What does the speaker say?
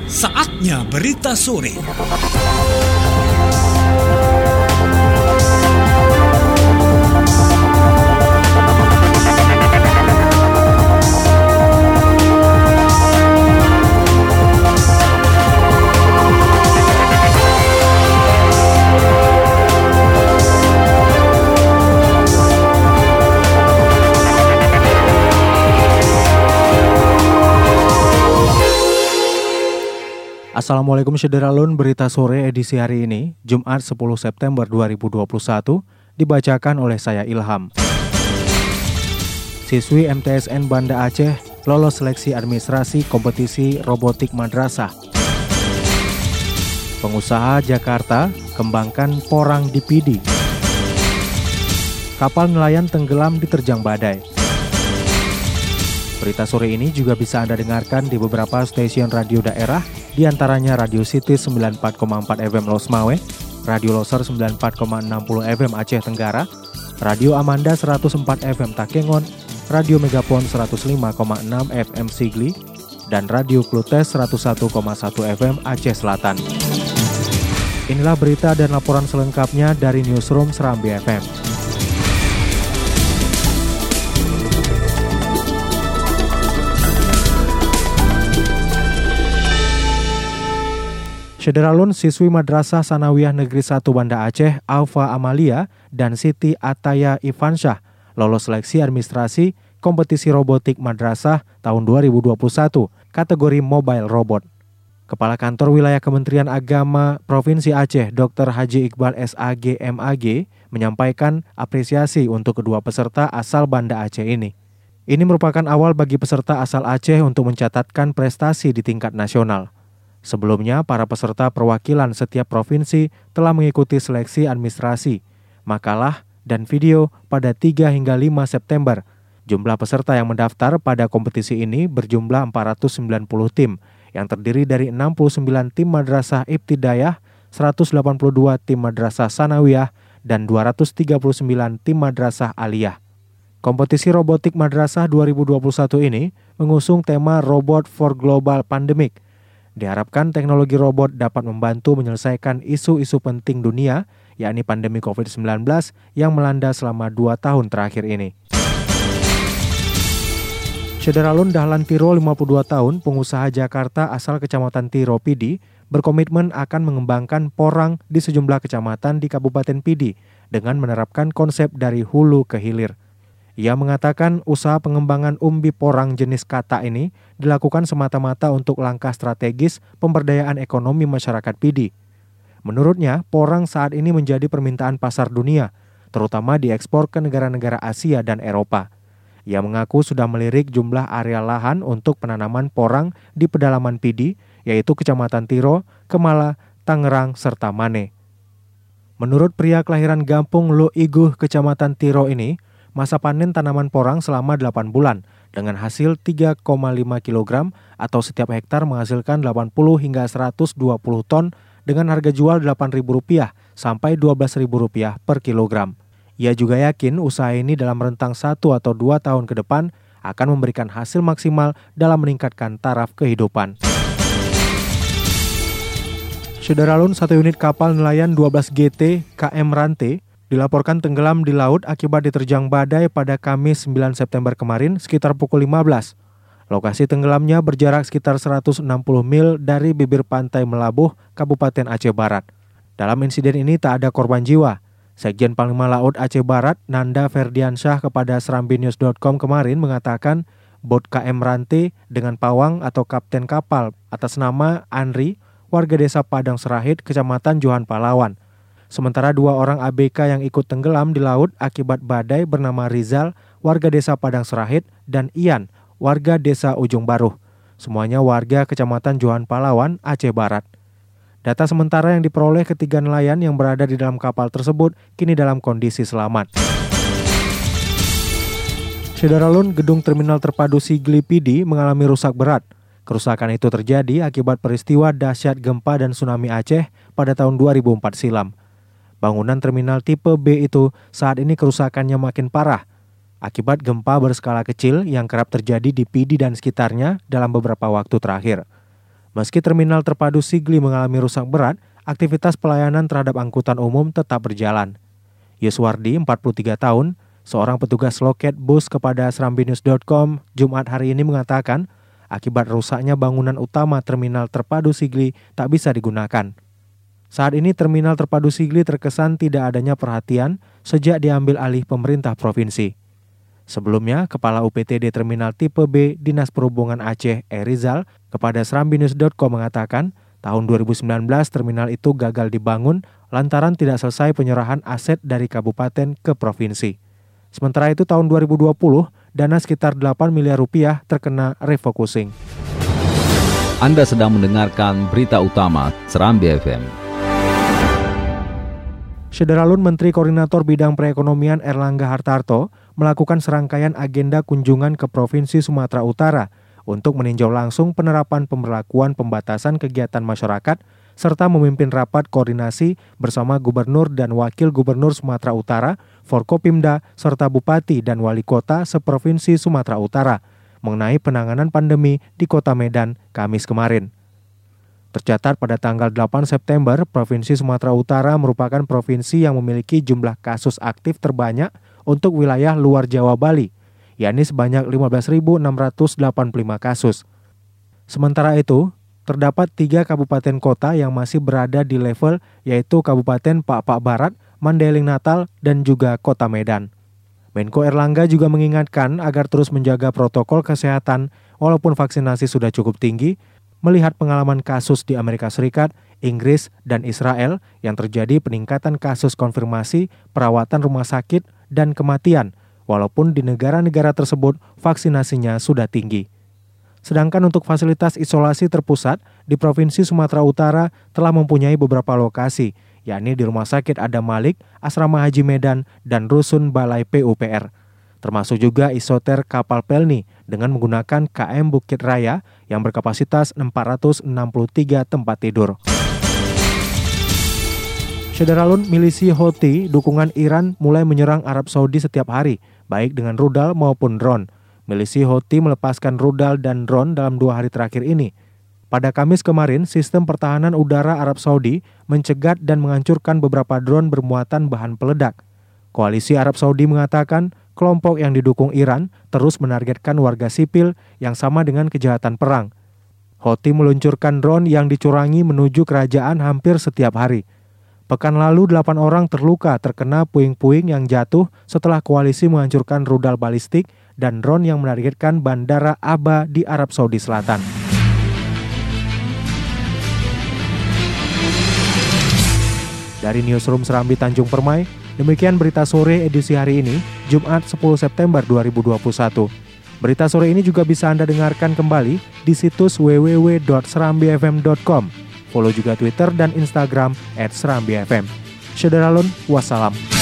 Saatnya berita sore. Assalamualaikum Syederalun, berita sore edisi hari ini, Jumat 10 September 2021, dibacakan oleh saya Ilham. Siswi MTSN Banda Aceh lolos seleksi administrasi kompetisi robotik madrasah. Pengusaha Jakarta kembangkan porang di Pidi. Kapal nelayan tenggelam diterjang badai. Berita sore ini juga bisa Anda dengarkan di beberapa stasiun radio daerah, di antaranya Radio City 94,4 FM Losmawe, Radio Loser 94,60 FM Aceh Tenggara, Radio Amanda 104 FM Takengon, Radio Megapon 105,6 FM Sigli, dan Radio Klutes 101,1 FM Aceh Selatan. Inilah berita dan laporan selengkapnya dari Newsroom Serambi FM. Syederalun, siswi Madrasah Sanawiyah Negeri 1 Banda Aceh, Alfa Amalia dan Siti Ataya Ivansyah lolos seleksi administrasi kompetisi robotik madrasah tahun 2021 kategori mobile robot. Kepala Kantor Wilayah Kementerian Agama Provinsi Aceh, Dr. Haji Iqbal SAG MAG, menyampaikan apresiasi untuk kedua peserta asal Banda Aceh ini. Ini merupakan awal bagi peserta asal Aceh untuk mencatatkan prestasi di tingkat nasional. Sebelumnya, para peserta perwakilan setiap provinsi telah mengikuti seleksi administrasi, makalah, dan video pada 3 hingga 5 September. Jumlah peserta yang mendaftar pada kompetisi ini berjumlah 490 tim, yang terdiri dari 69 tim madrasah ibtidayah, 182 tim madrasah sanawiyah, dan 239 tim madrasah aliyah. Kompetisi robotik madrasah 2021 ini mengusung tema Robot for Global Pandemic. Diharapkan teknologi robot dapat membantu menyelesaikan isu-isu penting dunia, yakni pandemi COVID-19 yang melanda selama 2 tahun terakhir ini. Syederalun Dahlan Tiro, 52 tahun, pengusaha Jakarta asal Kecamatan Tiro Pidi, berkomitmen akan mengembangkan porang di sejumlah kecamatan di Kabupaten Pidi dengan menerapkan konsep dari hulu ke hilir. Ia mengatakan usaha pengembangan umbi porang jenis kata ini dilakukan semata-mata untuk langkah strategis pemberdayaan ekonomi masyarakat Pidi. Menurutnya, porang saat ini menjadi permintaan pasar dunia, terutama diekspor ke negara-negara Asia dan Eropa. Ia mengaku sudah melirik jumlah area lahan untuk penanaman porang di pedalaman Pidi, yaitu Kecamatan Tiro, Kemala, Tangerang, serta Mane. Menurut pria kelahiran Gampung Lo Iguh, Kecamatan Tiro ini, masa panen tanaman porang selama 8 bulan dengan hasil 3,5 kg atau setiap hektar menghasilkan 80 hingga 120 ton dengan harga jual Rp8.000 sampai Rp12.000 per kilogram. Ia juga yakin usaha ini dalam rentang 1 atau 2 tahun ke depan akan memberikan hasil maksimal dalam meningkatkan taraf kehidupan. Syederalun, 1 unit kapal nelayan 12 GT KM Rante dilaporkan tenggelam di laut akibat diterjang badai pada Kamis 9 September kemarin sekitar pukul 15. Lokasi tenggelamnya berjarak sekitar 160 mil dari bibir pantai Melabuh, Kabupaten Aceh Barat. Dalam insiden ini tak ada korban jiwa. Sekjen Panglima Laut Aceh Barat, Nanda Ferdiansyah, kepada serambinews.com kemarin mengatakan bot KM Rante dengan pawang atau kapten kapal atas nama Andri, warga desa Padang Serahid, Kecamatan Johan Palawan. Sementara 2 orang ABK yang ikut tenggelam di laut akibat badai bernama Rizal, warga desa Padang Serahid, dan Ian, warga desa Ujung Baruh. Semuanya warga Kecamatan Johan Palawan, Aceh Barat. Data sementara yang diperoleh ketiga nelayan yang berada di dalam kapal tersebut kini dalam kondisi selamat. Syederalun, gedung terminal terpadu Sigli Pidi mengalami rusak berat. Kerusakan itu terjadi akibat peristiwa dahsyat gempa dan tsunami Aceh pada tahun 2004 silam. Bangunan terminal tipe B itu saat ini kerusakannya makin parah akibat gempa berskala kecil yang kerap terjadi di Pidi dan sekitarnya dalam beberapa waktu terakhir. Meski terminal terpadu Sigli mengalami rusak berat, aktivitas pelayanan terhadap angkutan umum tetap berjalan. Yuswardi, 43 tahun, seorang petugas loket bus kepada serambinews.com Jumat hari ini mengatakan, akibat rusaknya bangunan utama terminal terpadu Sigli tak bisa digunakan. Saat ini terminal terpadu Sigli terkesan tidak adanya perhatian sejak diambil alih pemerintah provinsi. Sebelumnya, Kepala UPTD Terminal Tipe B Dinas Perhubungan Aceh, Rizal, kepada serambinews.com mengatakan, tahun 2019 terminal itu gagal dibangun lantaran tidak selesai penyerahan aset dari kabupaten ke provinsi. Sementara itu tahun 2020, dana sekitar 8 miliar rupiah terkena refocusing. Anda sedang mendengarkan berita utama Serambi FM. Syederalun Menteri Koordinator Bidang Perekonomian Erlangga Hartarto melakukan serangkaian agenda kunjungan ke Provinsi Sumatera Utara untuk meninjau langsung penerapan pemberlakuan pembatasan kegiatan masyarakat serta memimpin rapat koordinasi bersama Gubernur dan Wakil Gubernur Sumatera Utara, Forkopimda, serta Bupati dan Wali Kota seprovinsi Sumatera Utara mengenai penanganan pandemi di Kota Medan Kamis kemarin. Tercatat pada tanggal 8 September, Provinsi Sumatera Utara merupakan provinsi yang memiliki jumlah kasus aktif terbanyak untuk wilayah luar Jawa Bali, yakni sebanyak 15.685 kasus. Sementara itu, terdapat 3 kabupaten kota yang masih berada di level yaitu Kabupaten Pak-Pak Barat, Mandailing Natal, dan juga Kota Medan. Menko Erlangga juga mengingatkan agar terus menjaga protokol kesehatan walaupun vaksinasi sudah cukup tinggi, melihat pengalaman kasus di Amerika Serikat, Inggris, dan Israel yang terjadi peningkatan kasus konfirmasi, perawatan rumah sakit, dan kematian, walaupun di negara-negara tersebut vaksinasinya sudah tinggi. Sedangkan untuk fasilitas isolasi terpusat di Provinsi Sumatera Utara telah mempunyai beberapa lokasi, yakni di Rumah Sakit Adam Malik, Asrama Haji Medan, dan Rusun Balai PUPR. Termasuk juga isoter Kapal Pelni dengan menggunakan KM Bukit Raya yang berkapasitas 463 tempat tidur. Syederalun milisi Houthi dukungan Iran mulai menyerang Arab Saudi setiap hari, baik dengan rudal maupun drone. Milisi Houthi melepaskan rudal dan drone dalam 2 hari terakhir ini. Pada Kamis kemarin, sistem pertahanan udara Arab Saudi mencegat dan menghancurkan beberapa drone bermuatan bahan peledak. Koalisi Arab Saudi mengatakan kelompok yang didukung Iran terus menargetkan warga sipil yang sama dengan kejahatan perang. Houthi meluncurkan drone yang dicurangi menuju kerajaan hampir setiap hari. Pekan lalu 8 orang terluka terkena puing-puing yang jatuh setelah koalisi menghancurkan rudal balistik dan drone yang menargetkan Bandara Aba di Arab Saudi Selatan. Dari Newsroom Serambi Tanjung Permai, demikian berita sore edisi hari ini, Jumat 10 September 2021. Berita sore ini juga bisa Anda dengarkan kembali di situs www.serambifm.com. Follow juga Twitter dan Instagram @serambifm. Syederalun, wassalam.